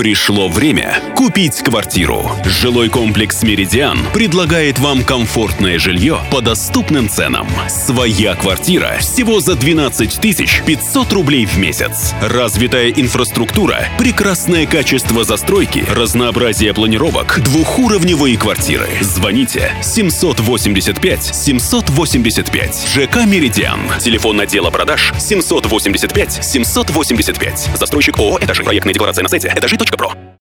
Пришло время купить квартиру. Жилой комплекс «Меридиан» предлагает вам комфортное жилье по доступным ценам. Своя квартира всего за 12 500 рублей в месяц. Развитая инфраструктура, прекрасное качество застройки, разнообразие планировок, двухуровневые квартиры. Звоните 785 785. ЖК «Меридиан». Телефон отдела продаж 785 785. Застройщик ООО «Этажи». Проектная декларация на сайте этажи.про.